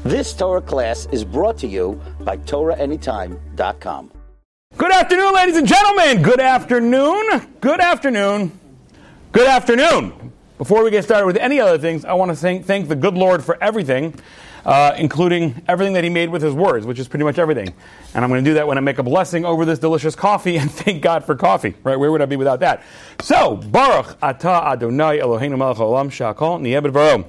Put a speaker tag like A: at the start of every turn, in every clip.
A: This Torah class is brought to you by TorahAnytime.com.
B: Good afternoon, ladies and gentlemen. Good afternoon. Good afternoon. Good afternoon. Before we get started with any other things, I want to thank the good Lord for everything, including everything that He made with His words, which is pretty much everything. And I'm going to do that when I make a blessing over this delicious coffee, and thank God for coffee. Right? Where would I be without that? So, Baruch Atah Adonai Eloheinu melech haolam she'akol niyeh b'dvaro.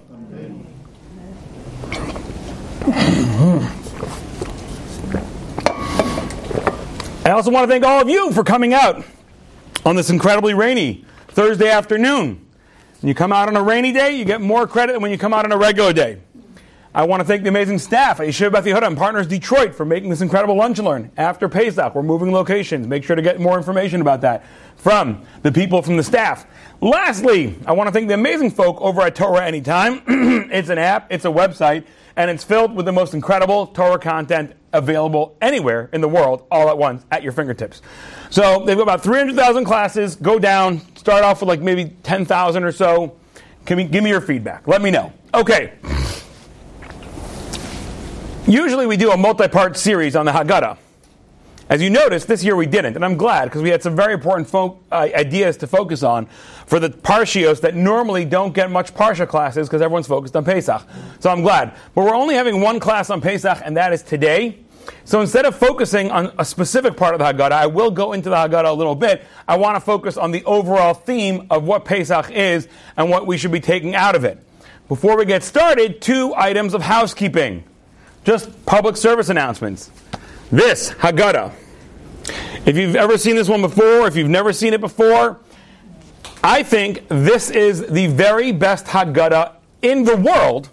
B: I also want to thank all of you for coming out on this incredibly rainy Thursday afternoon. When you come out on a rainy day, you get more credit than when you come out on a regular day. I want to thank the amazing staff at Yeshiva Beth Yehuda and Partners Detroit for making this incredible lunch and learn. After Pesach, we're moving locations. Make sure to get more information about that from the people from the staff. Lastly, I want to thank the amazing folk over at Torah Anytime. It's an app, it's a website, and it's filled with the most incredible Torah content available anywhere in the world, all at once, at your fingertips. So they've got about 300,000 classes. Go down, start off with like maybe 10,000 or so. Give me your feedback. Let me know. Okay. Usually we do a multi-part series on the Haggadah. As you noticed, this year we didn't, and I'm glad, because we had some very important ideas to focus on for the Parshios that normally don't get much Parsha classes because everyone's focused on Pesach. So I'm glad. But we're only having one class on Pesach, and that is today. So instead of focusing on a specific part of the Haggadah, I will go into the Haggadah a little bit. I want to focus on the overall theme of what Pesach is and what we should be taking out of it. Before we get started, 2 items of housekeeping. Just public service announcements. This Haggadah. If you've ever seen this one before, if you've never seen it before, I think this is the very best Haggadah in the world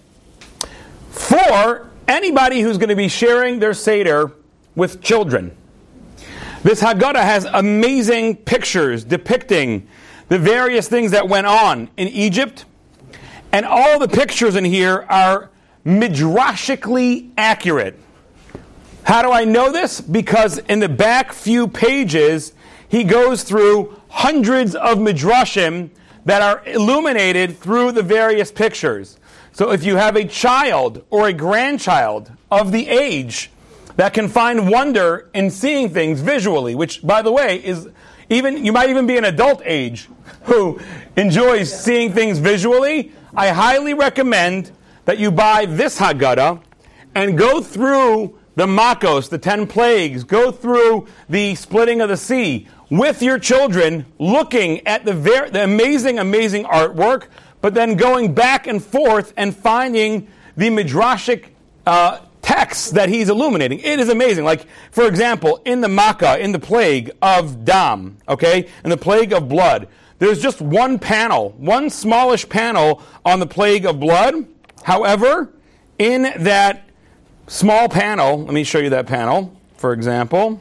B: for anybody who's going to be sharing their Seder with children. This Haggadah has amazing pictures depicting the various things that went on in Egypt, and all the pictures in here are midrashically accurate. How do I know this? Because in the back few pages, he goes through hundreds of midrashim that are illuminated through the various pictures. So if you have a child or a grandchild of the age that can find wonder in seeing things visually, which, by the way, is you might even be an adult age who enjoys seeing things visually, I highly recommend that you buy this Haggadah and go through the Makos, the 10 plagues, go through the splitting of the sea with your children, looking at the amazing, amazing artwork, but then going back and forth and finding the midrashic texts that he's illuminating. It is amazing. Like, for example, in the Makkah, in the plague of Dam, okay, in the plague of blood, there's just one panel, one smallish panel on the plague of blood. However, in that small panel, let me show you that panel, for example.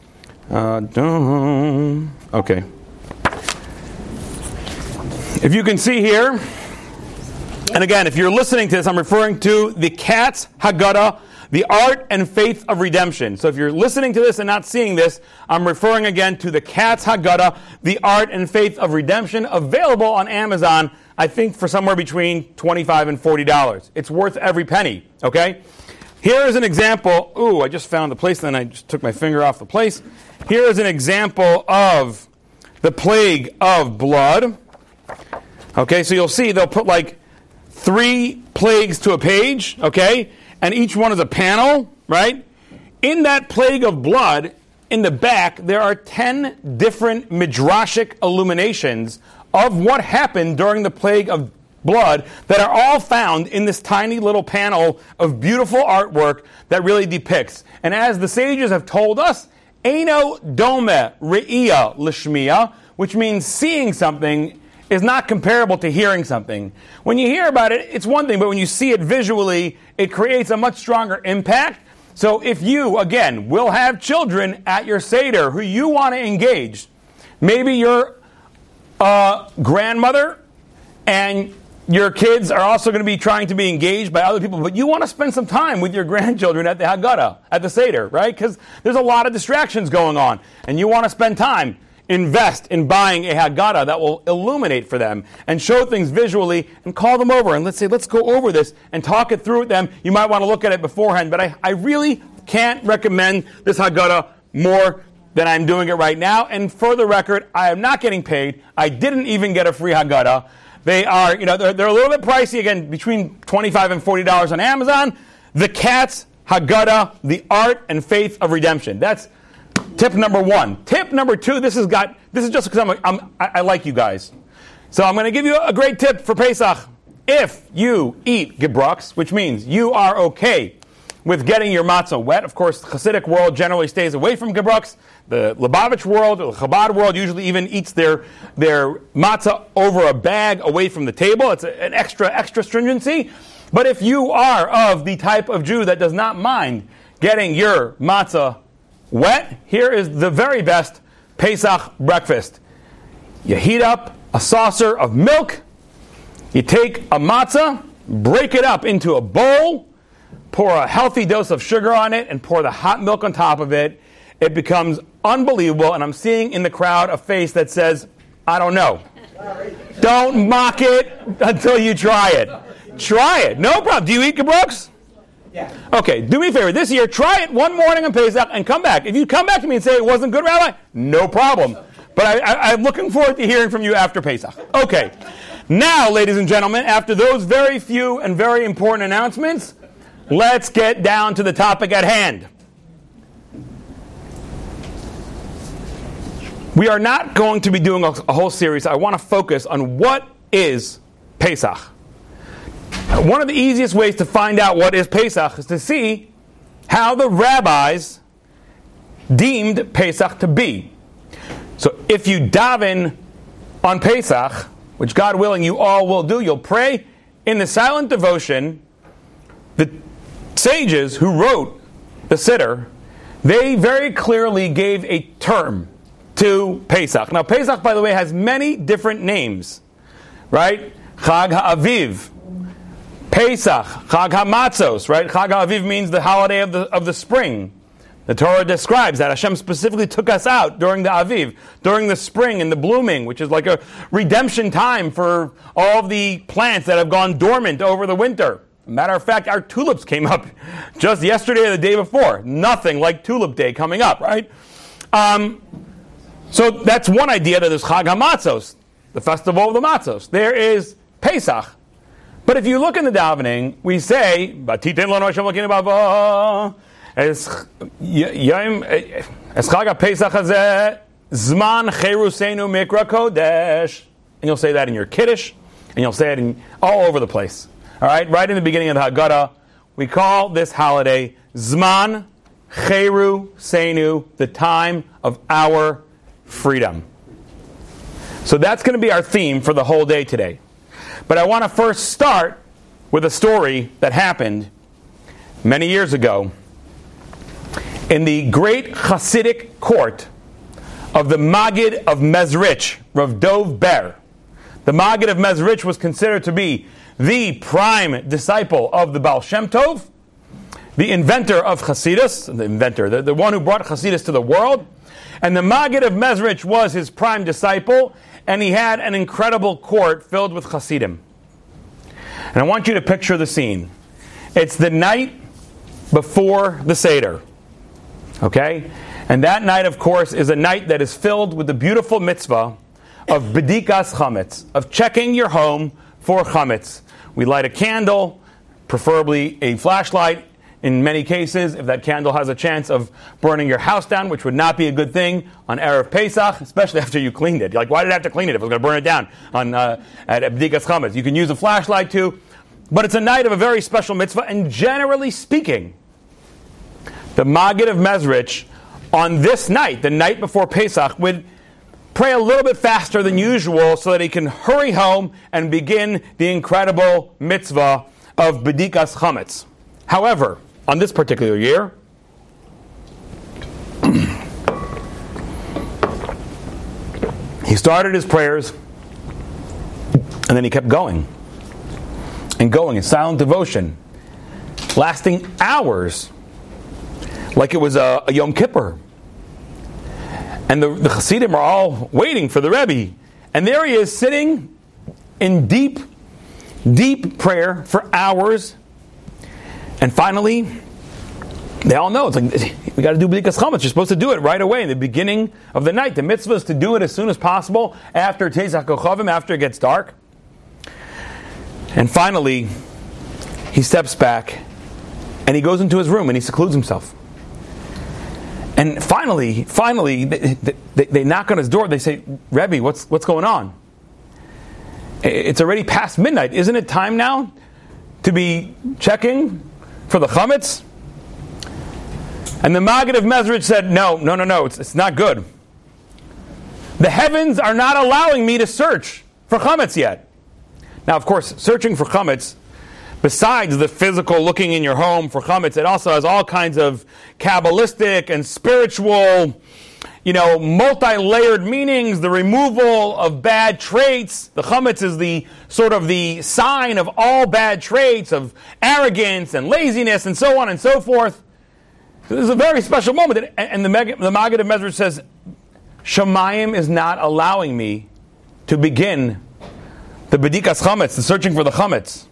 B: Okay. If you can see here, and again, if you're listening to this, I'm referring to the Katz Haggadah, the Art and Faith of Redemption. So if you're listening to this and not seeing this, I'm referring again to the Katz Haggadah, the Art and Faith of Redemption, available on Amazon, I think for somewhere between $25 and $40. It's worth every penny, okay? Here is an example. Ooh, I just found the place, and then I just took my finger off the place. Here is an example of the plague of blood. Okay, so you'll see they'll put like 3 plagues to a page, okay? And each one is a panel, right? In that plague of blood, in the back, there are 10 different midrashic illuminations of what happened during the plague of blood that are all found in this tiny little panel of beautiful artwork that really depicts. And as the sages have told us, Eino dome re'iyah l'shmiya, which means seeing something is not comparable to hearing something. When you hear about it, it's one thing, but when you see it visually, it creates a much stronger impact. So if you, again, will have children at your Seder who you want to engage, maybe your grandmother and your kids are also going to be trying to be engaged by other people, but you want to spend some time with your grandchildren at the Haggadah, at the Seder, right? Because there's a lot of distractions going on, and you want to spend time. invest in buying a Haggadah that will illuminate for them and show things visually and call them over and let's go over this and talk it through with them. You might want to look at it beforehand, but I really can't recommend this Haggadah more than I'm doing it right now. And for the record, I am not getting paid. I didn't even get a free Haggadah. They are, they're a little bit pricey, again, between $25 and $40 on Amazon. The Katz Haggadah, The Art and Faith of Redemption. That's tip number one. Tip number two, this is just because I like you guys. So I'm going to give you a great tip for Pesach. If you eat gebrux, which means you are okay with getting your matzah wet. Of course, the Hasidic world generally stays away from gebrux. The Lubavitch world, or the Chabad world, usually even eats their matzah over a bag away from the table. It's an extra stringency. But if you are of the type of Jew that does not mind getting your matzah wet, here is the very best Pesach breakfast. You heat up a saucer of milk, you take a matzah, break it up into a bowl, pour a healthy dose of sugar on it, and pour the hot milk on top of it. It becomes unbelievable, and I'm seeing in the crowd a face that says, I don't know. Don't mock it until you try it. Try it. No problem. Do you eat gebrux?
C: Yeah.
B: Okay, do me a favor. This year, try it one morning on Pesach and come back. If you come back to me and say it wasn't good, Rabbi, no problem. But I'm looking forward to hearing from you after Pesach. Okay. Now, ladies and gentlemen, after those very few and very important announcements, let's get down to the topic at hand. We are not going to be doing a whole series. I want to focus on what is Pesach. One of the easiest ways to find out what is Pesach is to see how the rabbis deemed Pesach to be. So if you daven on Pesach, which God willing you all will do, you'll pray in the silent devotion. The sages who wrote the Siddur, they very clearly gave a term to Pesach. Now Pesach, by the way, has many different names, right? Chag HaAviv, Pesach, Chag HaMatzos, right? Chag HaAviv means the holiday of the spring. The Torah describes that Hashem specifically took us out during the Aviv, during the spring and the blooming, which is like a redemption time for all the plants that have gone dormant over the winter. Matter of fact, our tulips came up just yesterday or the day before. Nothing like Tulip Day coming up, right? So that's one idea, that there's Chag HaMatzos, the festival of the matzos. There is Pesach. But if you look in the davening, we say, Batiten lo Hashem Elokeinu b'avo, es Chag HaPesach hazeh, Zman Cheruseinu Mikra Kodesh. And you'll say that in your Kiddush, and you'll say it all over the place. All right? Right in the beginning of the Haggadah, we call this holiday Zman Cheruseinu, the time of our freedom. So that's going to be our theme for the whole day today. But I want to first start with a story that happened many years ago in the great Hasidic court of the Maggid of Mezrich, Rav Dov Ber. The Maggid of Mezrich was considered to be the prime disciple of the Baal Shem Tov, the inventor of Hasidus, the one who brought Hasidus to the world. And the Maggid of Mezrich was his prime disciple, and he had an incredible court filled with Hasidim. And I want you to picture the scene. It's the night before the Seder. Okay? And that night, of course, is a night that is filled with the beautiful mitzvah of Bedikas Chametz, of checking your home for Chametz. We light a candle, preferably a flashlight, in many cases, if that candle has a chance of burning your house down, which would not be a good thing on Erev Pesach, especially after you cleaned it. You're like, why did I have to clean it if I was going to burn it down at B'dikas Chametz? You can use a flashlight too. But it's a night of a very special mitzvah, and generally speaking, the Maggid of Mezrich, on this night, the night before Pesach, would pray a little bit faster than usual so that he can hurry home and begin the incredible mitzvah of B'dikas Chametz. However, on this particular year, he started his prayers, and then he kept going and going in silent devotion, lasting hours, like it was a Yom Kippur. And the Hasidim are all waiting for the Rebbe. And there he is sitting in deep, deep prayer for hours. And finally, they all know, it's like, we got to do B'dikas Chametz. You're supposed to do it right away in the beginning of the night. The mitzvah is to do it as soon as possible after Teisach Kochavim, after it gets dark. And finally, he steps back and he goes into his room and he secludes himself. And finally, they knock on his door. They say, Rebbe, what's going on? It's already past midnight. Isn't it time now to be checking for the chametz? And the Maggid of Mezrich said, no, it's not good. The heavens are not allowing me to search for chametz yet. Now, of course, searching for chametz, besides the physical looking in your home for chametz, it also has all kinds of Kabbalistic and spiritual, multi-layered meanings, the removal of bad traits. The chametz is the sort of the sign of all bad traits of arrogance and laziness and so on and so forth. So this is a very special moment. And the Maggid of Mezrich says, Shamayim is not allowing me to begin the B'dikas Chametz, the searching for the chametz.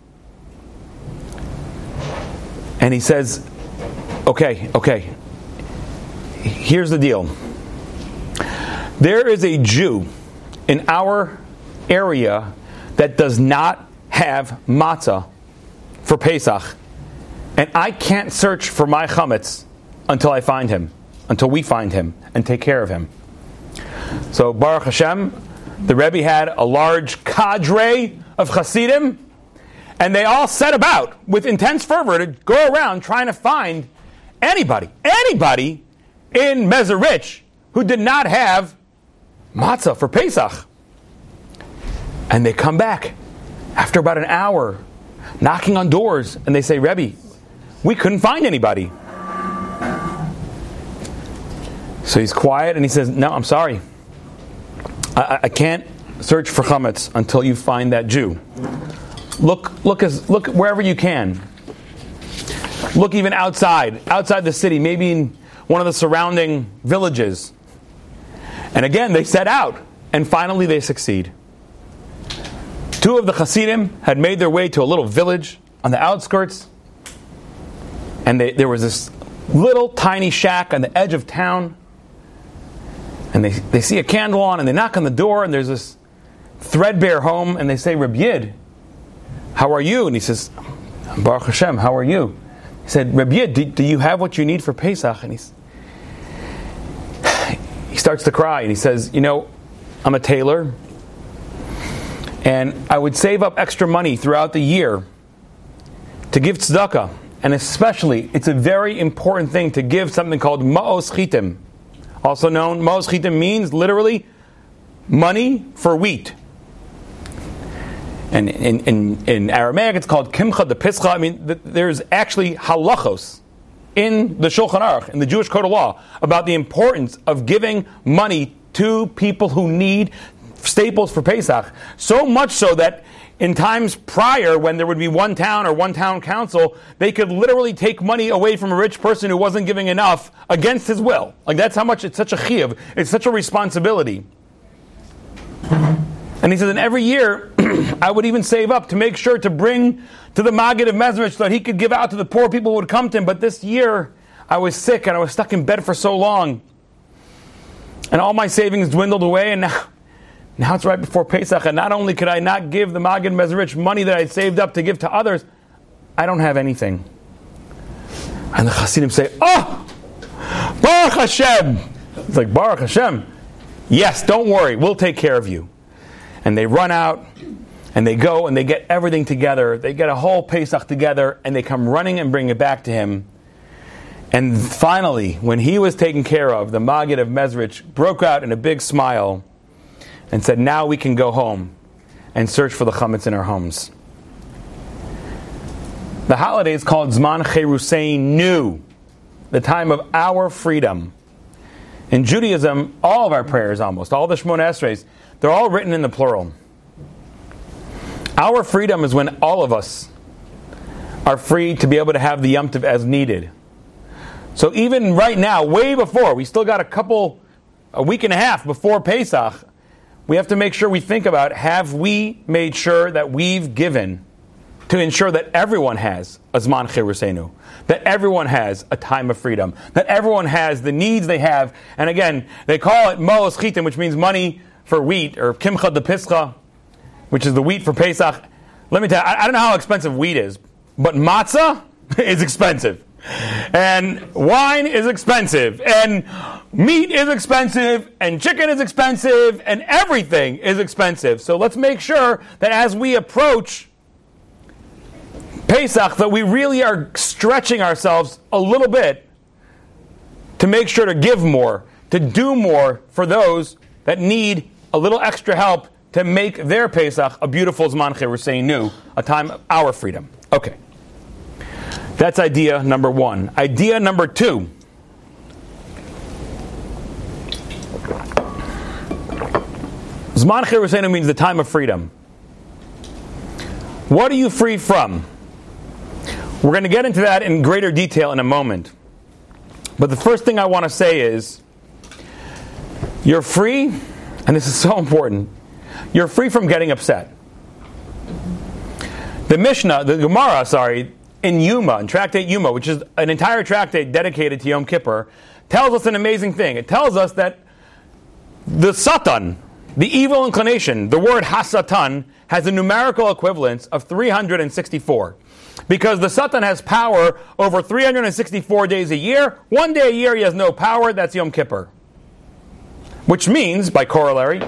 B: And he says, okay, here's the deal. There is a Jew in our area that does not have matzah for Pesach, and I can't search for my chametz until we find him and take care of him. So Baruch Hashem, the Rebbe had a large cadre of Hasidim, and they all set about with intense fervor to go around trying to find anybody in Mezrich who did not have matzah for Pesach. And they come back after about an hour, knocking on doors, and they say, Rebbe, we couldn't find anybody. So he's quiet and he says, no, I'm sorry. I can't search for chametz until you find that Jew. Look wherever you can. Look even outside the city, maybe in one of the surrounding villages. And again, they set out, and finally they succeed. Two of the Hasidim had made their way to a little village on the outskirts, and there was this little tiny shack on the edge of town, and they see a candle on, and they knock on the door, and there's this threadbare home, and they say, Reb Yid, how are you? And he says, Baruch Hashem, how are you? He said, Reb Yid, do you have what you need for Pesach? And he starts to cry, and he says, I'm a tailor, and I would save up extra money throughout the year to give tzedakah, and especially, it's a very important thing to give something called ma'os chitim. Also known, ma'os chitim means literally money for wheat. And in Aramaic, it's called kimcha de pischa. I mean, there's actually halachos in the Shulchan Aruch, in the Jewish Code of Law, about the importance of giving money to people who need staples for Pesach. So much so that in times prior, when there would be one town or one town council, they could literally take money away from a rich person who wasn't giving enough against his will. Like, that's how much it's such a chiyuv. It's such a responsibility. And he says, and every year, I would even save up to make sure to bring to the Maggid of Mezrich so that he could give out to the poor people who would come to him. But this year, I was sick and I was stuck in bed for so long. And all my savings dwindled away, and now it's right before Pesach, and not only could I not give the Maggid Mezrich money that I'd saved up to give to others, I don't have anything. And the Hasidim say, oh, Baruch Hashem. It's like, Baruch Hashem. Yes, don't worry, we'll take care of you. And they run out, and they go, and they get everything together. They get a whole Pesach together, and they come running and bring it back to him. And finally, when he was taken care of, the Maggid of Mezrich broke out in a big smile and said, now we can go home and search for the chametz in our homes. The holiday is called Zman Cheruseinu, the time of our freedom. In Judaism, all of our prayers, almost, all the Shemona Esreis, they're all written in the plural. Our freedom is when all of us are free to be able to have the Yom Tov as needed. So even right now, way before, we still got a couple a week and a half before Pesach, we have to make sure we think about, have we made sure that we've given to ensure that everyone has a Zman Chirusenu, that everyone has a time of freedom, that everyone has the needs they have. And again, they call it Mo'os Chitim, which means money for wheat, or Kimcha de Pischa, which is the wheat for Pesach. Let me tell you, I don't know how expensive wheat is, but matzah is expensive. And wine is expensive. And meat is expensive. And chicken is expensive. And everything is expensive. So let's make sure that as we approach Pesach, that we really are stretching ourselves a little bit to make sure to give more, to do more for those that need a little extra help to make their Pesach a beautiful Zman Chirusenu, a time of our freedom. Okay. That's idea number one. Idea number two. Zman Chirusenu means the time of freedom. What are you free from? We're going to get into that in greater detail in a moment. But the first thing I want to say is, you're free, and this is so important, you're free from getting upset. The Gemara, in Yuma, in Tractate Yuma, which is an entire tractate dedicated to Yom Kippur, tells us an amazing thing. It tells us that the Satan, the evil inclination, the word Hasatan, has a numerical equivalence of 364. Because the Satan has power over 364 days a year. One day a year he has no power, that's Yom Kippur. Which means, by corollary,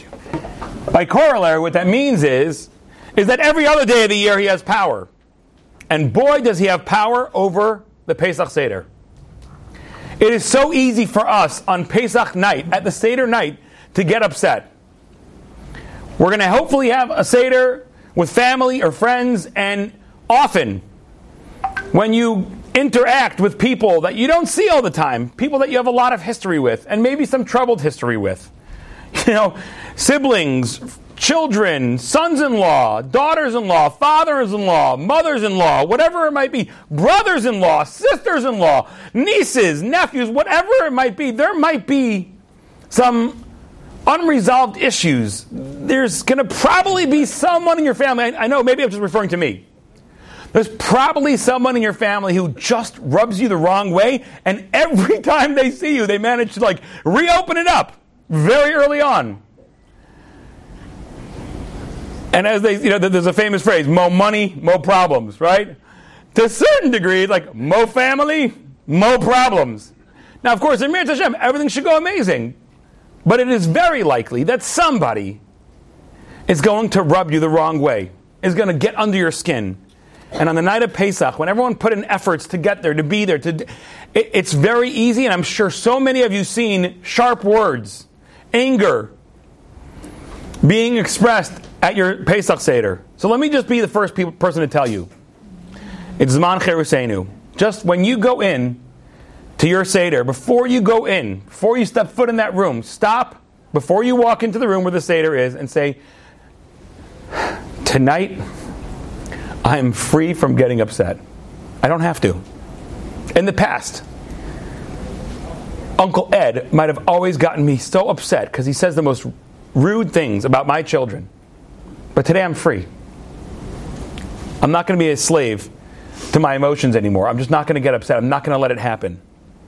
B: what that means is that every other day of the year he has power. And boy, does he have power over the Pesach Seder. It is so easy for us on Pesach night, at the Seder night, to get upset. We're going to hopefully have a Seder with family or friends, and often, when you interact with people that you don't see all the time, people that you have a lot of history with, and maybe some troubled history with, siblings, children, sons-in-law, daughters-in-law, fathers-in-law, mothers-in-law, whatever it might be, brothers-in-law, sisters-in-law, nieces, nephews, whatever it might be, there might be some unresolved issues. There's going to probably be someone in your family, I know maybe I'm just referring to me, there's probably someone in your family who just rubs you the wrong way, and every time they see you, they manage to reopen it up very early on. And as they, there's a famous phrase, mo money, mo problems, right? To a certain degree, it's mo family, mo problems. Now, of course, in Mir Hashem, everything should go amazing. But it is very likely that somebody is going to rub you the wrong way, is going to get under your skin. And on the night of Pesach, when everyone put in efforts to get there, to be there, it's very easy, and I'm sure so many of you seen sharp words, anger, being expressed at your Pesach Seder. So let me just be the first person to tell you. It's Zman Chirusenu. Just when you go in to your Seder, before you go in, before you step foot in that room, stop before you walk into the room where the Seder is and say, tonight, I am free from getting upset. I don't have to. In the past, Uncle Ed might have always gotten me so upset because he says the most rude things about my children. But today I'm free. I'm not going to be a slave to my emotions anymore. I'm just not going to get upset. I'm not going to let it happen.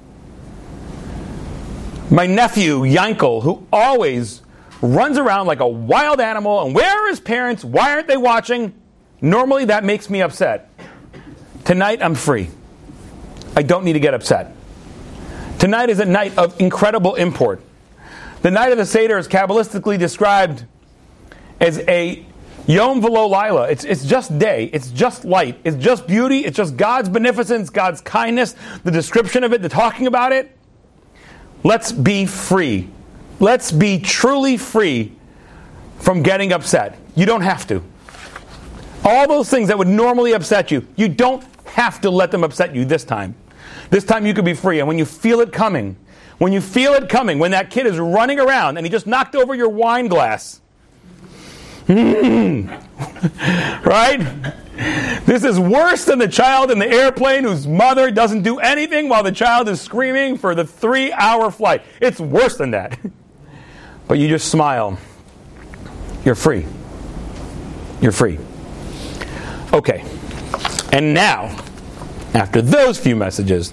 B: My nephew, Yankel, who always runs around like a wild animal, and where are his parents? Why aren't they watching? Normally that makes me upset. Tonight I'm free. I don't need to get upset. Tonight is a night of incredible import. The night of the Seder is Kabbalistically described as a Yom V'lo Laila. It's just day. It's just light. It's just beauty. It's just God's beneficence, God's kindness, the description of it, the talking about it. Let's be free. Let's be truly free from getting upset. You don't have to. All those things that would normally upset you, you don't have to let them upset you this time. This time you could be free. And when you feel it coming, when that kid is running around and he just knocked over your wine glass, Right? This is worse than the child in the airplane whose mother doesn't do anything while the child is screaming for the 3-hour flight. It's worse than that. But you just smile. You're free. You're free. Okay. And now, after those few messages,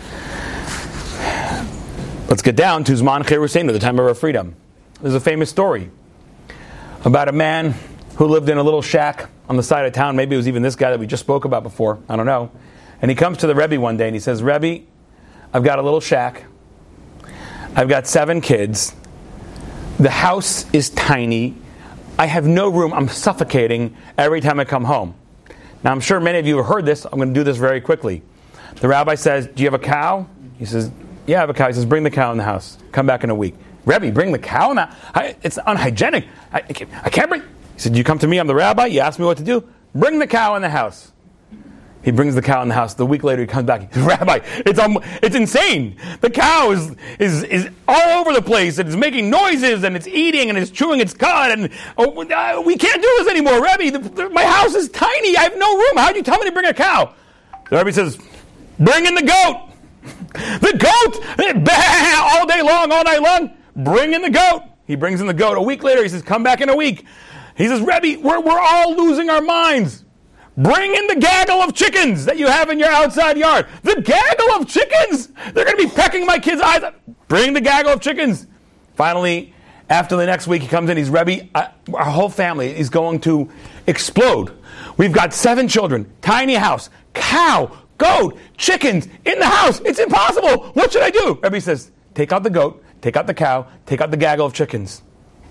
B: let's get down to Zman Cherusenu, the time of our freedom. There's a famous story about a man who lived in a little shack on the side of town. Maybe it was even this guy that we just spoke about before. I don't know. And he comes to the Rebbe one day and he says, Rebbe, I've got a little shack. I've got 7 kids. The house is tiny. I have no room. I'm suffocating every time I come home. Now, I'm sure many of you have heard this. I'm going to do this very quickly. The rabbi says, do you have a cow? He says, yeah, I have a cow. He says, bring the cow in the house. Come back in a week. Rebbe, bring the cow in the house? It's unhygienic. I can't bring... He said, you come to me, I'm the rabbi, you ask me what to do? Bring the cow in the house. He brings the cow in the house. The week later he comes back. He says, Rabbi, it's insane. The cow is all over the place. It's making noises and it's eating and it's chewing its cud and we can't do this anymore. Rebbe, my house is tiny. I have no room. How'd you tell me to bring a cow? The Rebbe says, bring in the goat. The goat, all day long, all night long. Bring in the goat. He brings in the goat. A week later he says, come back in a week. He says, Rebbe, we're all losing our minds. Bring in the gaggle of chickens that you have in your outside yard. The gaggle of chickens? They're going to be pecking my kids' eyes out. Bring the gaggle of chickens. Finally, after the next week, he comes in. He's, Rebbe, our whole family is going to explode. We've got 7 children, tiny house, cow, goat, chickens in the house. It's impossible. What should I do? Rebbe says, take out the goat, take out the cow, take out the gaggle of chickens.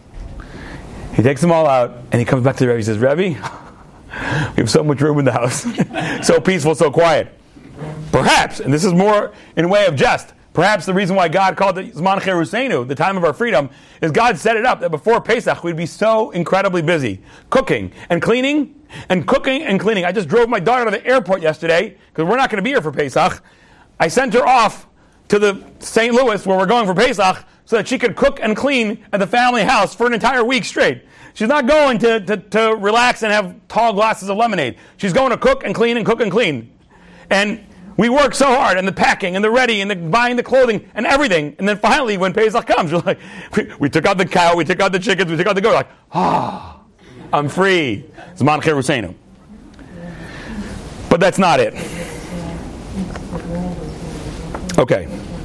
B: He takes them all out, and he comes back to the Rebbe. He says, Rebbe, we have so much room in the house. So peaceful, so quiet. Perhaps, and this is more in way of jest, perhaps the reason why God called it Zman Cherusenu, the time of our freedom, is God set it up that before Pesach we'd be so incredibly busy. Cooking and cleaning, and cooking and cleaning. I just drove my daughter to the airport yesterday, because we're not going to be here for Pesach. I sent her off to the St. Louis, where we're going for Pesach, so that she could cook and clean at the family house for an entire week straight. She's not going to relax and have tall glasses of lemonade. She's going to cook and clean and cook and clean. And we work so hard, and the packing, and the ready, and the buying the clothing, and everything. And then finally, when Pesach comes, we're like, we took out the cow, we took out the chickens, we took out the goat. Like, I'm free. Zman Cherusenu. But that's not it. Okay.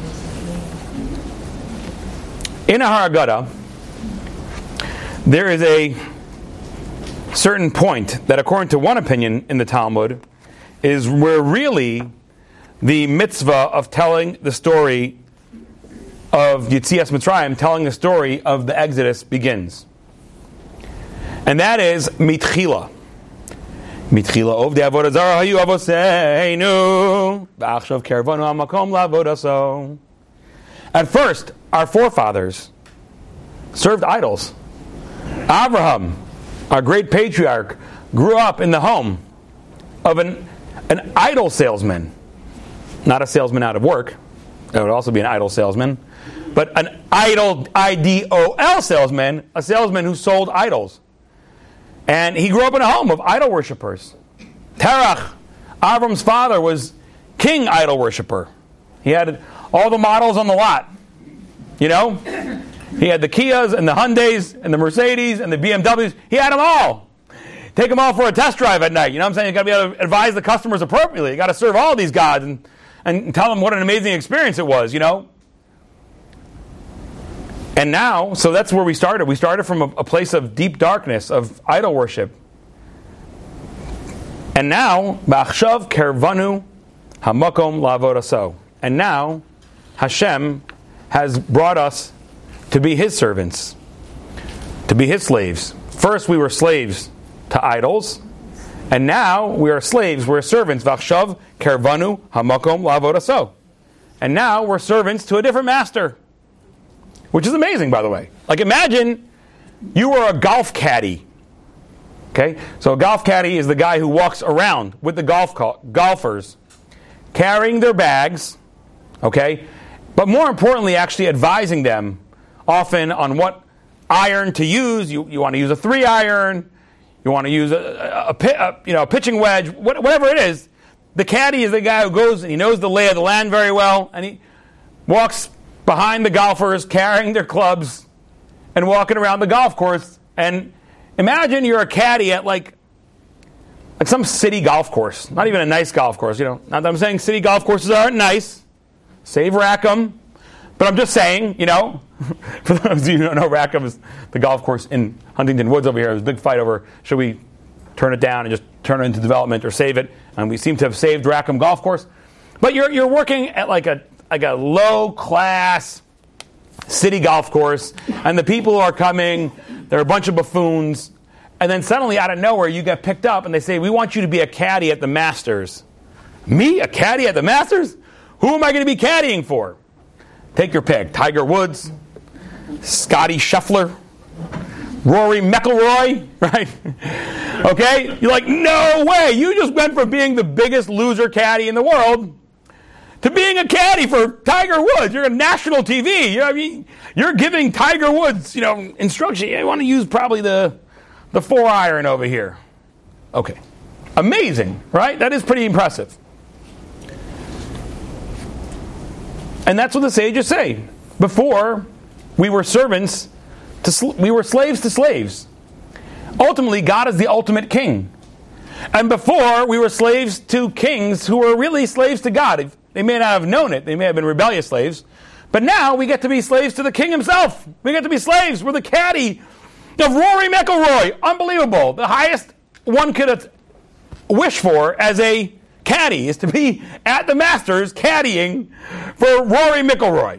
B: In a Haggadah, there is a certain point that, according to one opinion in the Talmud, is where really the mitzvah of telling the story of Yetzias Mitzrayim, telling the story of the Exodus, begins. And that is Mitchila. Mitchila ovdei avodah zara hayu avoseinu v'achshav kervanu hamakom la'avodaso. At first, our forefathers served idols. Abraham, our great patriarch, grew up in the home of an idol salesman. Not a salesman out of work. That would also be an idol salesman. But an idol, I-D-O-L salesman, a salesman who sold idols. And he grew up in a home of idol worshippers. Terach, Avram's father, was king idol worshipper. He had all the models on the lot. You know? He had the Kias and the Hyundais and the Mercedes and the BMWs. He had them all. Take them all for a test drive at night. You know what I'm saying? You've got to be able to advise the customers appropriately. You've got to serve all these gods and tell them what an amazing experience it was, you know? And now, so that's where we started. We started from a place of deep darkness, of idol worship. And now, Ba'achshav kervanu hamakom la'avodaso. And now, Hashem has brought us to be His servants, to be His slaves. First, we were slaves to idols, and now we are slaves, we're servants. V'achshav kervanu hamakom la'avodaso. And now we're servants to a different master. Which is amazing, by the way. Like, imagine you were a golf caddy. Okay? So a golf caddy is the guy who walks around with the golfers, carrying their bags, okay? But more importantly, actually advising them often on what iron to use. You want to use a 3-iron. You want to use a pitching wedge. Whatever it is, the caddy is the guy who goes and he knows the lay of the land very well, and he walks behind the golfers carrying their clubs and walking around the golf course. And imagine you're a caddy at like some city golf course, not even a nice golf course. Not that I'm saying city golf courses aren't nice. Save Rackham. But I'm just saying, for those of you who don't know, Rackham is the golf course in Huntington Woods over here. There's a big fight over should we turn it down and just turn it into development or save it. And we seem to have saved Rackham Golf Course. But you're working at like a low-class city golf course, and the people who are coming, they're a bunch of buffoons, and then suddenly out of nowhere you get picked up and they say, we want you to be a caddy at the Masters. Me? A caddy at the Masters? Who am I going to be caddying for? Take your pick. Tiger Woods, Scotty Scheffler, Rory McIlroy, right? Okay? You're like, no way! You just went from being the biggest loser caddy in the world to being a caddy for Tiger Woods. You're on national TV. You're giving Tiger Woods, instruction. You want to use probably the 4-iron over here. Okay. Amazing, right? That is pretty impressive. And that's what the sages say. Before, we were slaves to slaves. Ultimately, God is the ultimate king. And before, we were slaves to kings who were really slaves to God. They may not have known it. They may have been rebellious slaves. But now, we get to be slaves to the king himself. We get to be slaves. We're the caddy of Rory McIlroy. Unbelievable. The highest one could wish for as a caddy is to be at the Masters caddying for Rory McIlroy.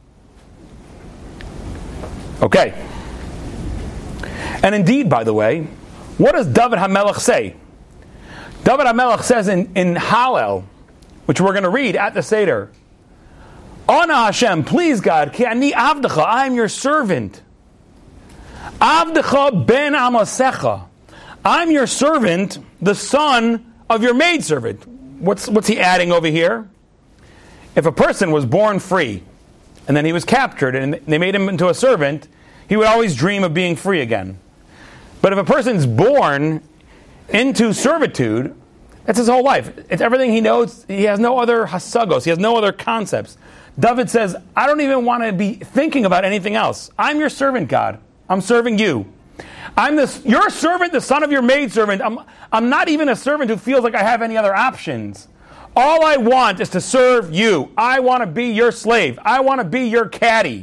B: Okay. And indeed, by the way, what does David HaMelech say? David HaMelech says in Hallel, which we're going to read at the Seder, Ana Hashem, please God, ki ani avdecha, I am your servant. Avdecha ben amasecha, I'm your servant, the son of your maidservant. What's he adding over here? If a person was born free, and then he was captured, and they made him into a servant, he would always dream of being free again. But if a person's born into servitude, that's his whole life. It's everything he knows. He has no other hasagos. He has no other concepts. David says, I don't even want to be thinking about anything else. I'm your servant, God. I'm serving you. I'm your servant, the son of your maidservant. I'm not even a servant who feels like I have any other options. All I want is to serve you. I want to be your slave. I want to be your caddy.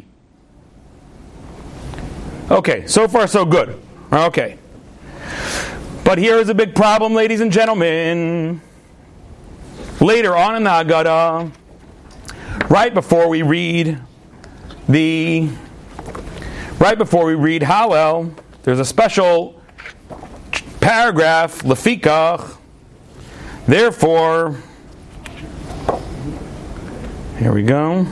B: Okay, so far so good. Okay. But here is a big problem, ladies and gentlemen. Later on in the Haggadah, right before we read Hallel, there's a special paragraph, Lefikach. Therefore, here we go.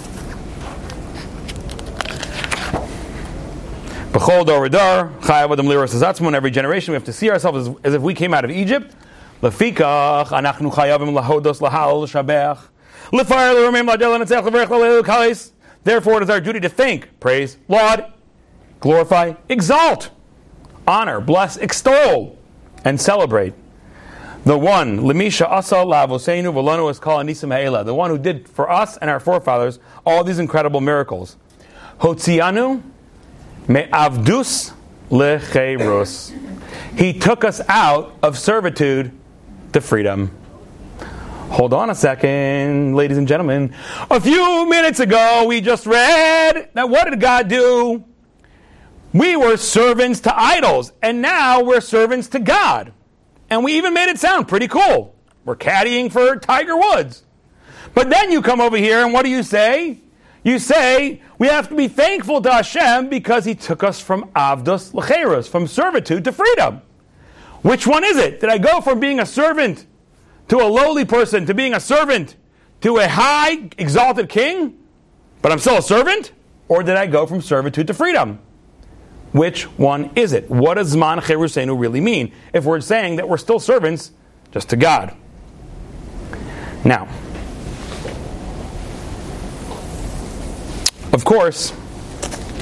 B: B'chol dor v'dor, chayav adam liros hazatzmon. Every generation we have to see ourselves as if we came out of Egypt. Lefikach, anachnu chayavim lahodos lahal l'shabech. L'far l'romim l'adel l'netzach l'verech l'leil l'kalis. Therefore, it is our duty to thank, praise, laud, glorify, exalt, honor, bless, extol, and celebrate the one, Lemisha Asa Lavoseinu Volonu is called Anisim Ha'ela, the one who did for us and our forefathers all these incredible miracles. Hotzianu Me'avdus Lecherus. He took us out of servitude to freedom. Hold on a second, ladies and gentlemen. A few minutes ago, we just read that what did God do? We were servants to idols, and now we're servants to God. And we even made it sound pretty cool. We're caddying for Tiger Woods. But then you come over here, and what do you say? You say, we have to be thankful to Hashem because He took us from Avdos L'Cherus, from servitude to freedom. Which one is it? Did I go from being a servant to a lowly person, to being a servant to a high, exalted king, but I'm still a servant? Or did I go from servitude to freedom? Which one is it? What does Zman Cherusenu really mean if we're saying that we're still servants just to God? Now, of course,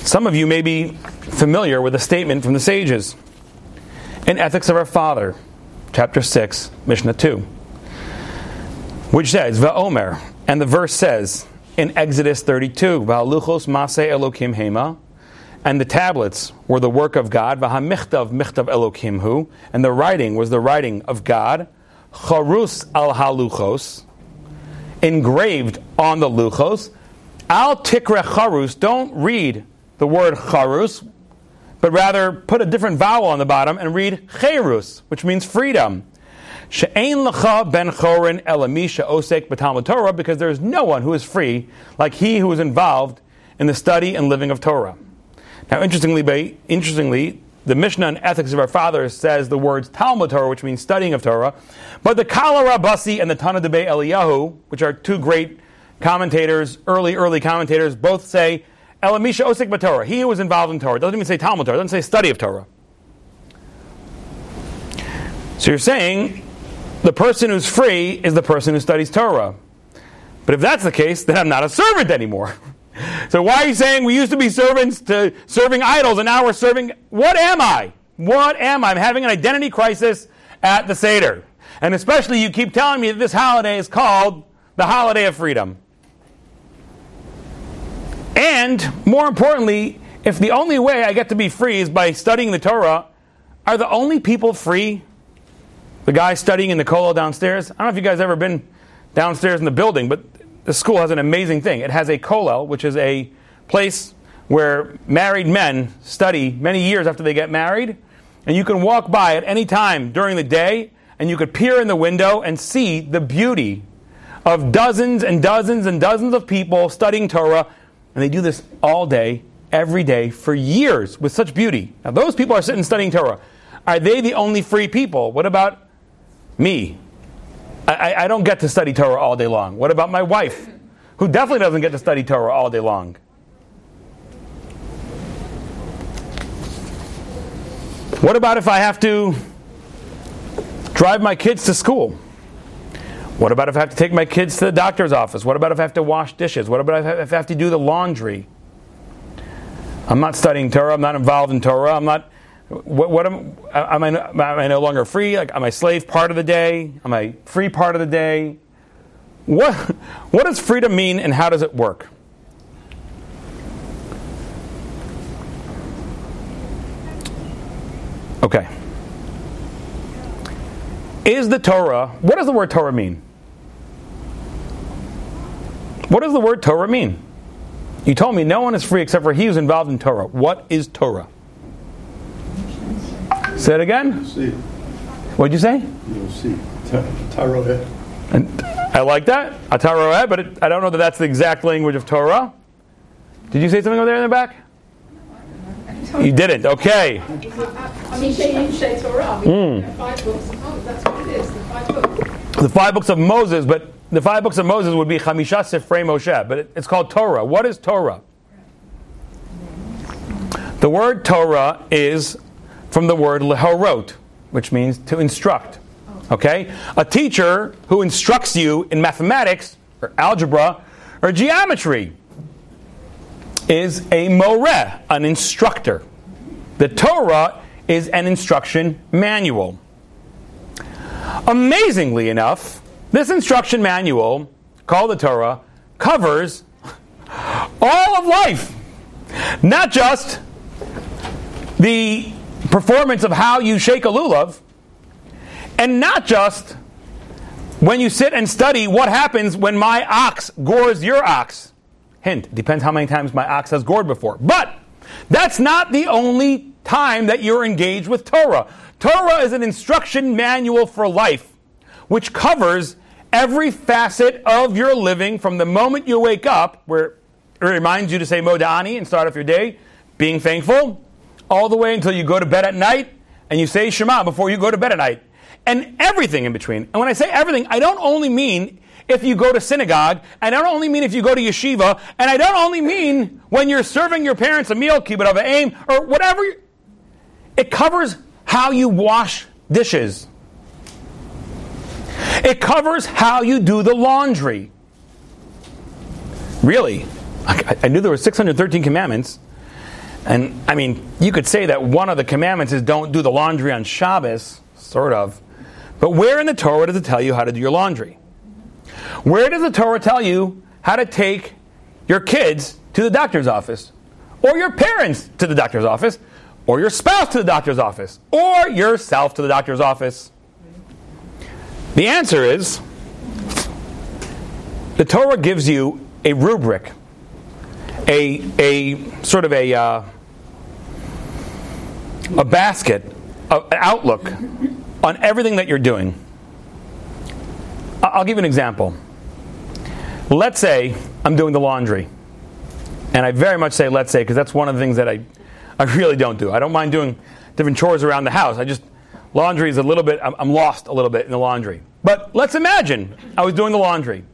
B: Some of you may be familiar with a statement from the sages in Ethics of Our Father, chapter 6, Mishnah 2, which says, Va'omer, and the verse says in Exodus 32, Va'aluchos Maseh Elokim Hema, and the tablets were the work of God, V'hamichtav Michtav Elokim Hu, and the writing was the writing of God, Charus al haluchos, engraved on the luchos. Al tikre charus, don't read the word charus, but rather put a different vowel on the bottom and read cherus, which means freedom. She'ein lecha ben chorin elamisha osek b'talmud Torah, because there is no one who is free like he who is involved in the study and living of Torah. Now, interestingly, the Mishnah in Ethics of Our Fathers says the words Talmud Torah, which means studying of Torah, but the Kala Rabasi and the Tana Debei Eliyahu, which are two great commentators, early commentators, both say Elamisha Osik B'Torah, he who was involved in Torah. It doesn't even say Talmud Torah, it doesn't say study of Torah. So you're saying the person who's free is the person who studies Torah. But if that's the case, then I'm not a servant anymore. So why are you saying we used to be servants to serving idols and now we're serving... What am I? What am I? I'm having an identity crisis at the Seder. And especially you keep telling me that this holiday is called the Holiday of Freedom. And, more importantly, if the only way I get to be free is by studying the Torah, are the only people free the guy studying in the kollel downstairs? I don't know if you guys have ever been downstairs in the building, but the school has an amazing thing. It has a kollel, which is a place where married men study many years after they get married, and you can walk by at any time during the day, and you could peer in the window and see the beauty of dozens and dozens and dozens of people studying Torah. And they do this all day, every day, for years, with such beauty. Now those people are sitting studying Torah. Are they the only free people? What about me? I don't get to study Torah all day long. What about my wife, who definitely doesn't get to study Torah all day long? What about if I have to drive my kids to school? What about if I have to take my kids to the doctor's office? What about if I have to wash dishes? What about if I have to do the laundry? I'm not studying Torah. I'm not involved in Torah. I'm not. Am I no longer free? Like, am I slave part of the day? Am I free part of the day? What does freedom mean, and how does it work? Okay. Is the Torah, what does the word Torah mean? What does the word Torah mean? You told me no one is free except for he who's involved in Torah. What is Torah? Say it again?
C: See.
B: What'd you say?
C: You'll see. Taroeh.
B: And I like that. Ataroeh, but I don't know that that's the exact language of Torah. Did you say something over there in the back? You didn't. Okay.
D: I mean, Shei Torah. I mean, 5 books of Moses. That's what it is. The 5 books.
B: The 5 books of Moses, but the 5 books of Moses would be Chamisha Sifrei Moshe, but it's called Torah. What is Torah? The word Torah is from the word lehorot, which means to instruct. Okay? A teacher who instructs you in mathematics, or algebra, or geometry is a moreh, an instructor. The Torah is an instruction manual. Amazingly enough, this instruction manual, called the Torah, covers all of life. Not just the performance of how you shake a lulav, and not just when you sit and study what happens when my ox gores your ox. Hint, it depends how many times my ox has gored before. But that's not the only time that you're engaged with Torah. Torah is an instruction manual for life, which covers every facet of your living from the moment you wake up, where it reminds you to say Moda'ani and start off your day, being thankful, all the way until you go to bed at night, and you say Shema before you go to bed at night, and everything in between. And when I say everything, I don't only mean if you go to synagogue, and I don't only mean if you go to yeshiva, and I don't only mean when you're serving your parents a meal, kibbut of aim, or whatever. It covers how you wash dishes. It covers how you do the laundry. Really? I knew there were 613 commandments, And, I mean, you could say that one of the commandments is don't do the laundry on Shabbos, sort of. But where in the Torah does it tell you how to do your laundry? Where does the Torah tell you how to take your kids to the doctor's office? Or your parents to the doctor's office? Or your spouse to the doctor's office? Or yourself to the doctor's office? The answer is, the Torah gives you a rubric, a sort of a basket, an outlook on everything that you're doing. I'll give you an example. Let's say I'm doing the laundry. And I very much say let's say, because that's one of the things that I really don't do. I don't mind doing different chores around the house. Laundry is a little bit, I'm lost a little bit in the laundry. But let's imagine I was doing the laundry.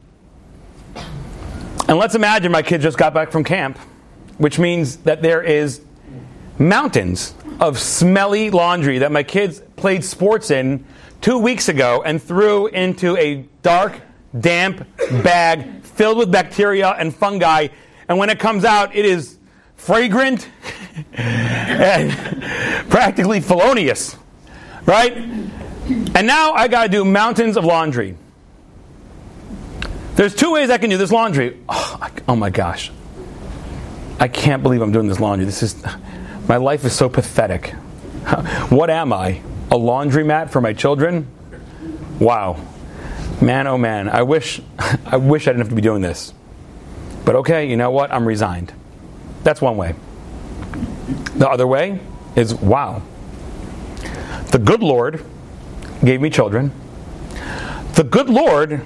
B: And let's imagine my kid just got back from camp, which means that there is mountains of smelly laundry that my kids played sports in 2 weeks ago and threw into a dark, damp bag filled with bacteria and fungi. And when it comes out, it is fragrant and practically felonious. Right? And now I got to do mountains of laundry. There's 2 ways I can do this laundry. Oh my gosh. I can't believe I'm doing this laundry. My life is so pathetic. What am I? A laundromat for my children? Wow. Man, oh man. I wish I didn't have to be doing this. But okay, you know what? I'm resigned. That's one way. The other way is, wow. The good Lord gave me children. The good Lord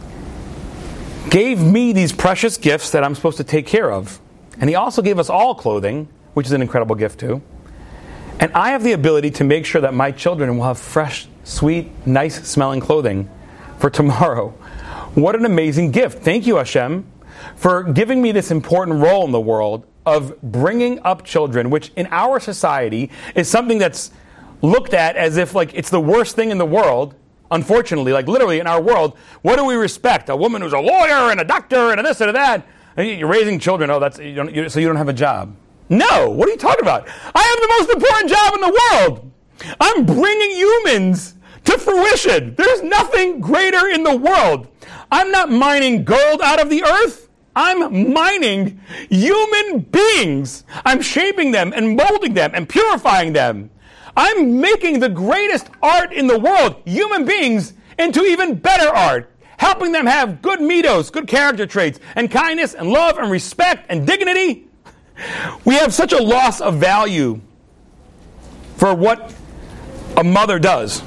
B: gave me these precious gifts that I'm supposed to take care of. And He also gave us all clothing, which is an incredible gift too. And I have the ability to make sure that my children will have fresh, sweet, nice smelling clothing for tomorrow. What an amazing gift. Thank you, Hashem, for giving me this important role in the world of bringing up children, which in our society is something that's looked at as if like it's the worst thing in the world. Unfortunately, like literally in our world, what do we respect? A woman who's a lawyer and a doctor and a this and a that. And you're raising children. Oh, so you don't have a job. No, what are you talking about? I have the most important job in the world. I'm bringing humans to fruition. There's nothing greater in the world. I'm not mining gold out of the earth. I'm mining human beings. I'm shaping them and molding them and purifying them. I'm making the greatest art in the world, human beings, into even better art. Helping them have good mitos, good character traits, and kindness, and love, and respect, and dignity. We have such a loss of value for what a mother does.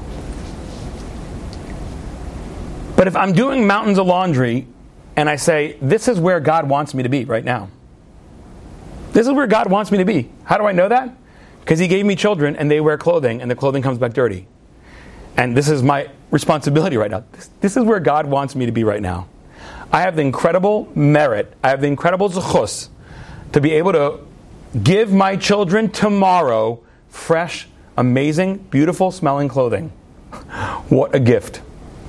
B: But if I'm doing mountains of laundry, and I say, this is where God wants me to be right now. This is where God wants me to be. How do I know that? Because He gave me children, and they wear clothing, and the clothing comes back dirty. And this is my responsibility right now. This is where God wants me to be right now. I have the incredible merit, I have the incredible zechus to be able to give my children tomorrow fresh, amazing, beautiful smelling clothing. What a gift.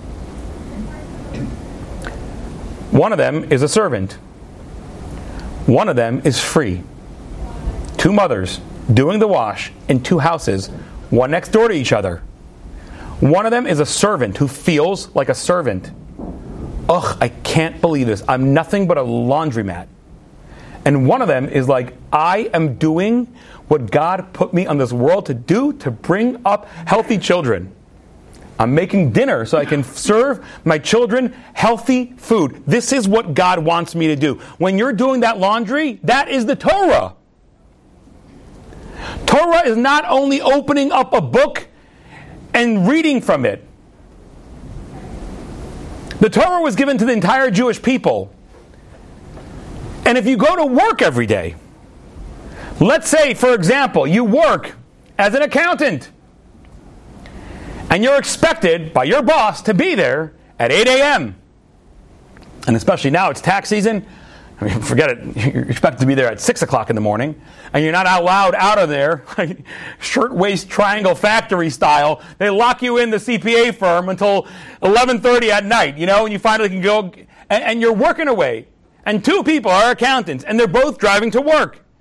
B: One of them is a servant. One of them is free. 2 mothers doing the wash in 2 houses, one next door to each other. One of them is a servant who feels like a servant. Ugh, I can't believe this. I'm nothing but a laundromat. And one of them is like, I am doing what God put me on this world to do, to bring up healthy children. I'm making dinner so I can serve my children healthy food. This is what God wants me to do. When you're doing that laundry, that is the Torah. Torah is not only opening up a book and reading from it. The Torah was given to the entire Jewish people. And if you go to work every day, let's say, for example, you work as an accountant, and you're expected by your boss to be there at 8 a.m. And especially now, it's tax season. I mean, forget it. You're expected to be there at 6 o'clock in the morning, and you're not allowed out of there, shirtwaist triangle factory style. They lock you in the CPA firm until 11:30 at night, and you finally can go, and you're working away. And 2 people are accountants, and they're both driving to work.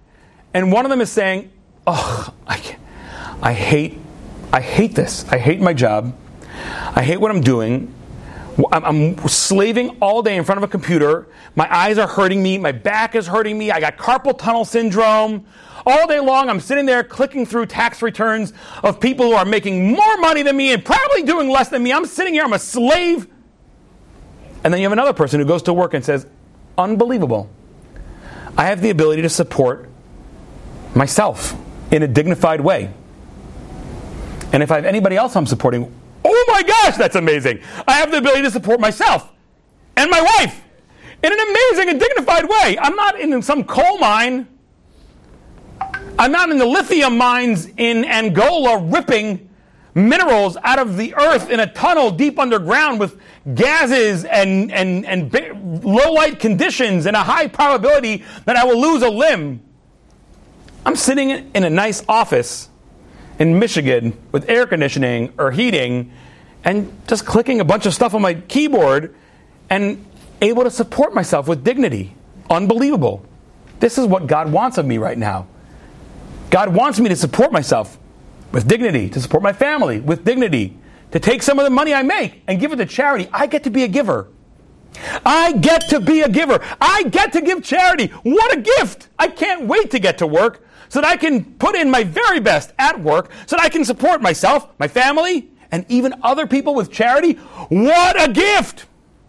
B: and one of them is saying, "Oh, I hate this. I hate my job. I hate what I'm doing. I'm slaving all day in front of a computer. My eyes are hurting me. My back is hurting me. I got carpal tunnel syndrome. All day long, I'm sitting there clicking through tax returns of people who are making more money than me and probably doing less than me. I'm sitting here. I'm a slave." And then you have another person who goes to work and says, "Unbelievable. I have the ability to support myself in a dignified way. And if I have anybody else I'm supporting, oh my gosh, that's amazing. I have the ability to support myself and my wife in an amazing and dignified way. I'm not in some coal mine. I'm not in the lithium mines in Angola ripping minerals out of the earth in a tunnel deep underground with gases and low light conditions and a high probability that I will lose a limb. I'm sitting in a nice office in Michigan with air conditioning or heating and just clicking a bunch of stuff on my keyboard and able to support myself with dignity. Unbelievable. This is what God wants of me right now. God wants me to support myself with dignity, to support my family with dignity, to take some of the money I make and give it to charity. I get to be a giver. I get to be a giver. I get to give charity. What a gift! I can't wait to get to work so that I can put in my very best at work so that I can support myself, my family, and even other people with charity. What a gift!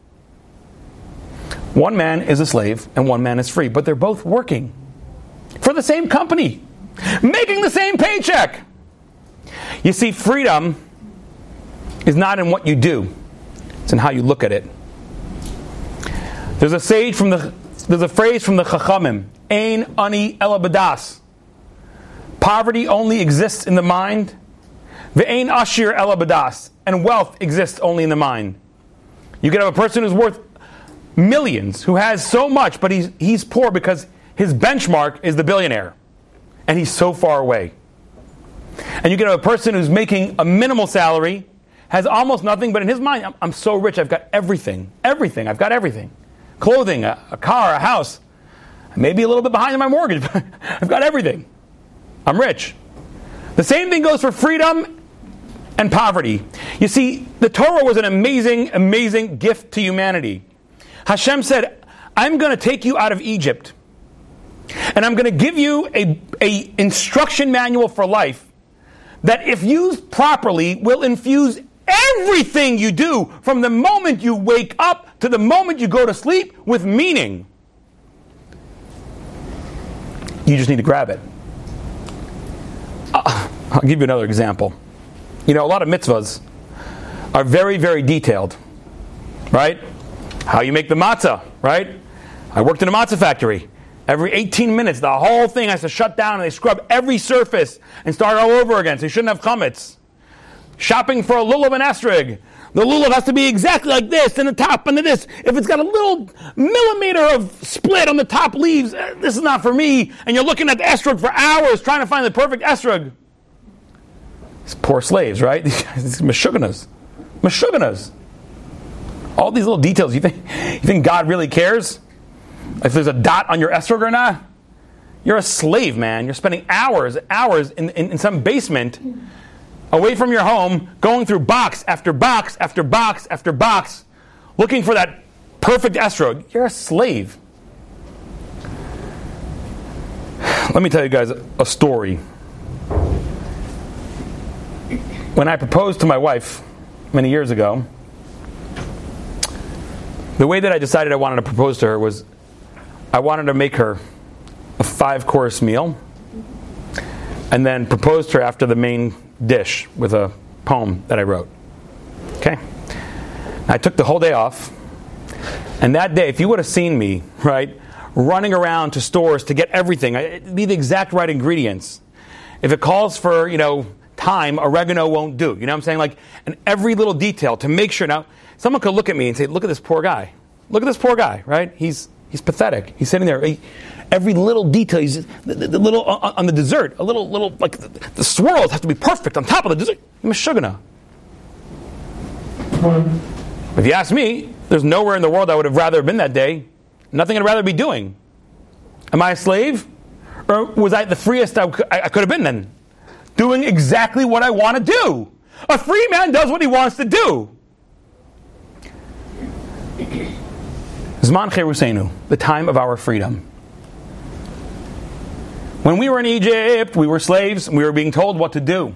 B: One man is a slave and one man is free, but they're both working for the same company, making the same paycheck. You see, freedom is not in what you do, it's in how you look at it. There's a phrase from the Chachamim, Ein ani ela b'das. Poverty only exists in the mind. Ve'ein ashir ela b'das. And wealth exists only in the mind. You can have a person who's worth millions, who has so much, but he's poor because his benchmark is the billionaire. And he's so far away. And you can have a person who's making a minimal salary, has almost nothing, but in his mind, I'm so rich, I've got everything. Everything, I've got everything. Clothing, a car, a house. Maybe a little bit behind on my mortgage, but I've got everything. I'm rich. The same thing goes for freedom and poverty. You see, the Torah was an amazing, amazing gift to humanity. Hashem said, I'm going to take you out of Egypt, and I'm going to give you a instruction manual for life that, if used properly, will infuse everything you do from the moment you wake up to the moment you go to sleep with meaning. You just need to grab it. I'll give you another example. You know, a lot of mitzvahs are very, very detailed, right? How you make the matzah, right? I worked in a matzah factory. Every 18 minutes, the whole thing has to shut down and they scrub every surface and start all over again, so you shouldn't have chametz. Shopping for a lulav and esrog. The lulav has to be exactly like this, and the top and this. If it's got a little millimeter of split on the top leaves, this is not for me. And you're looking at the esrog for hours trying to find the perfect esrog. These poor slaves, right? These meshuganas. Meshuganas. All these little details. You think God really cares? If there's a dot on your esrog or not? You're a slave, man. You're spending hours in some basement away from your home, going through box after box after box after box, looking for that perfect esrog. You're a slave. Let me tell you guys a story. When I proposed to my wife many years ago, the way that I decided I wanted to propose to her was I wanted to make her a 5-course meal and then propose to her after the main dish with a poem that I wrote. Okay? I took the whole day off, and that day, if you would have seen me, right, running around to stores to get everything, it'd be the exact right ingredients. If it calls for, thyme, oregano won't do. You know what I'm saying? And every little detail to make sure. Now, someone could look at me and say, look at this poor guy. Look at this poor guy, right? He's pathetic. He's sitting there. Every little detail, the little on the dessert, a little like the swirls have to be perfect on top of the dessert. Meshugana. If you ask me, there's nowhere in the world I would have rather been that day. Nothing I'd rather be doing. Am I a slave? Or was I the freest I could have been then? Doing exactly what I want to do. A free man does what he wants to do. Zman Cherusenu, the time of our freedom. When we were in Egypt, we were slaves, and we were being told what to do.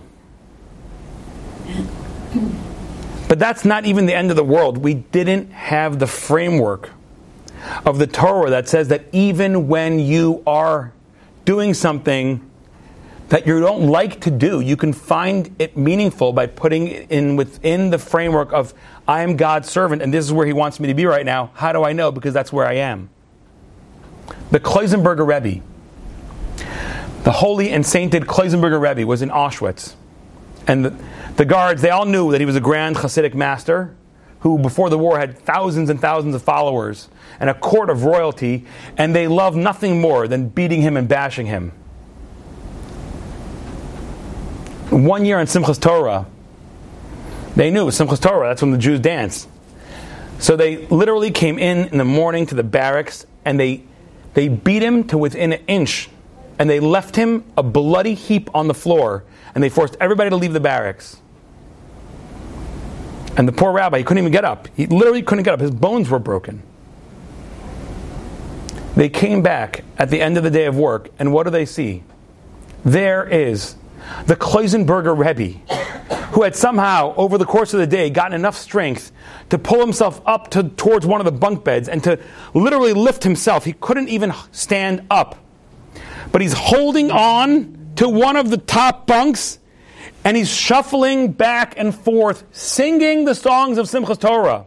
B: But that's not even the end of the world. We didn't have the framework of the Torah that says that even when you are doing something that you don't like to do, you can find it meaningful by putting it in within the framework of, I am God's servant and this is where He wants me to be right now. How do I know? Because that's where I am. The Kloisenberger Rebbe, the holy and sainted Kloisenberger Rebbe, was in Auschwitz. And the guards, they all knew that he was a grand Hasidic master who before the war had thousands and thousands of followers and a court of royalty, and they loved nothing more than beating him and bashing him. 1 year on Simchas Torah, they knew Simchas Torah, that's when the Jews danced. So they literally came in the morning to the barracks and they beat him to within an inch, and they left him a bloody heap on the floor, and they forced everybody to leave the barracks. And the poor rabbi, he couldn't even get up. He literally couldn't get up. His bones were broken. They came back at the end of the day of work, and what do they see? There is the Kloisenberger Rebbe, who had somehow, over the course of the day, gotten enough strength to pull himself up towards one of the bunk beds and to literally lift himself. He couldn't even stand up. But he's holding on to one of the top bunks, and he's shuffling back and forth, singing the songs of Simchas Torah.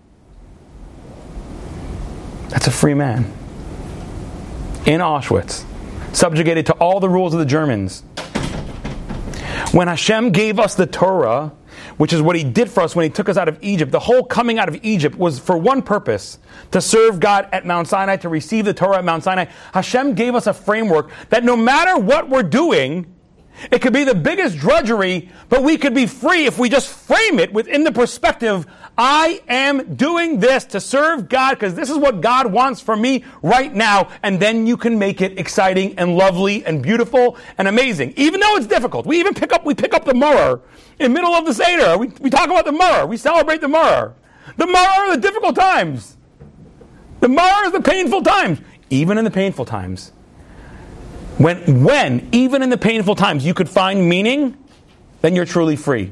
B: That's a free man. In Auschwitz, subjugated to all the rules of the Germans. When Hashem gave us the Torah, which is what He did for us when He took us out of Egypt, the whole coming out of Egypt was for one purpose: to serve God at Mount Sinai, to receive the Torah at Mount Sinai. Hashem gave us a framework that no matter what we're doing, it could be the biggest drudgery, but we could be free if we just frame it within the perspective, I am doing this to serve God because this is what God wants from me right now, and then you can make it exciting and lovely and beautiful and amazing. Even though it's difficult. We pick up the Murr in the middle of the Seder. We talk about the Murr. We celebrate the Murr. The Murr are the difficult times. The Murr is the painful times. Even in the painful times. When, even in the painful times, you could find meaning, then you're truly free.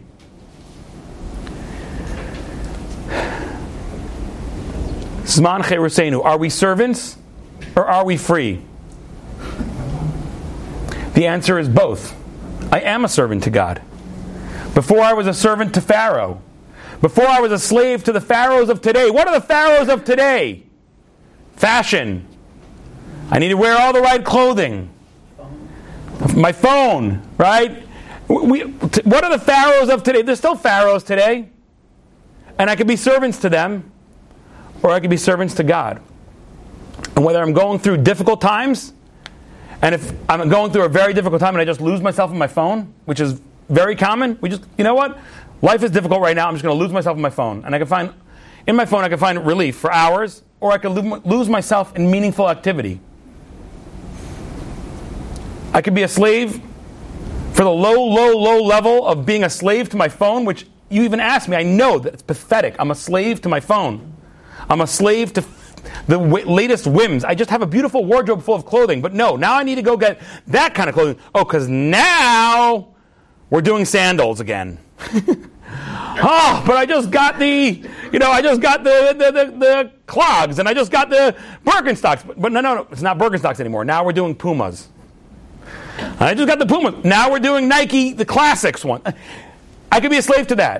B: Zman Cherusenu, are we servants or are we free? The answer is both. I am a servant to God. Before I was a servant to Pharaoh. Before I was a slave to the pharaohs of today. What are the pharaohs of today? Fashion. I need to wear all the right clothing. My phone, right? What are the pharaohs of today? There's still pharaohs today. And I could be servants to them, or I could be servants to God. And whether I'm going through difficult times, and if I'm going through a very difficult time and I just lose myself in my phone, which is very common, you know what? Life is difficult right now, I'm just going to lose myself in my phone. And in my phone I can find relief for hours, or I could lose myself in meaningful activity. I could be a slave for the low level of being a slave to my phone, which you even ask me. I know that it's pathetic. I'm a slave to my phone. I'm a slave to the latest whims. I just have a beautiful wardrobe full of clothing. But no, now I need to go get that kind of clothing. Oh, because now we're doing sandals again. But I just got the clogs, and I just got the Birkenstocks. But no, it's not Birkenstocks anymore. Now we're doing Pumas. I just got the Pumas. Now we're doing Nike, the classics one. I could be a slave to that.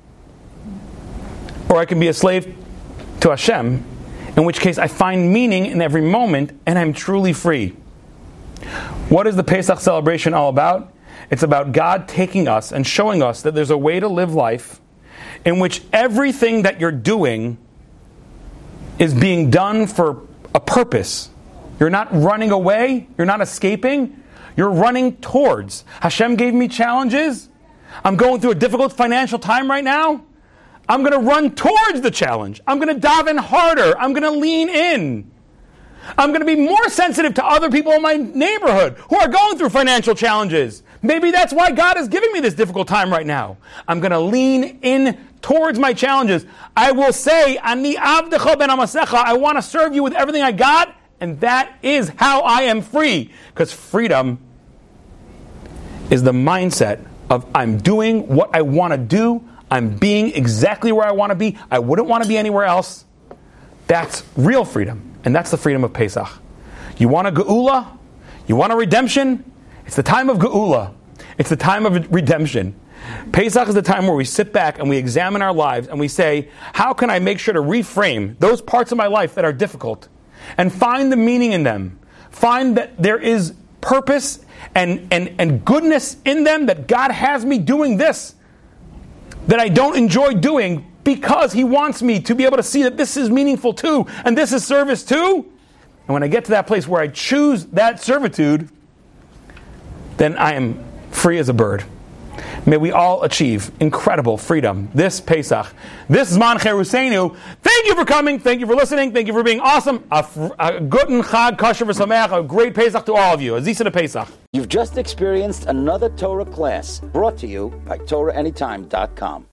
B: Or I can be a slave to Hashem, in which case I find meaning in every moment and I'm truly free. What is the Pesach celebration all about? It's about God taking us and showing us that there's a way to live life in which everything that you're doing is being done for a purpose. You're not running away. You're not escaping. You're running towards. Hashem gave me challenges. I'm going through a difficult financial time right now. I'm going to run towards the challenge. I'm going to dive in harder. I'm going to lean in. I'm going to be more sensitive to other people in my neighborhood who are going through financial challenges. Maybe that's why God is giving me this difficult time right now. I'm going to lean in towards my challenges. I will say, Ani avdecha ben amasecha, I want to serve you with everything I got, and that is how I am free. Because freedom is the mindset of I'm doing what I want to do, I'm being exactly where I want to be, I wouldn't want to be anywhere else. That's real freedom. And that's the freedom of Pesach. You want a geula? You want a redemption? It's the time of geula. It's the time of redemption. Pesach is the time where we sit back and we examine our lives and we say, how can I make sure to reframe those parts of my life that are difficult and find the meaning in them? Find that there is purpose and goodness in them, that God has me doing this that I don't enjoy doing, because He wants me to be able to see that this is meaningful too, and this is service too. And when I get to that place where I choose that servitude, then I am free as a bird. May we all achieve incredible freedom this Pesach. This is Zman Cheruseinu. Thank you for coming. Thank you for listening. Thank you for being awesome. A guten Chag Kosher v'Sameach. A great Pesach to all of you. Azisa de Pesach.
A: You've just experienced another Torah class brought to you by TorahAnytime.com.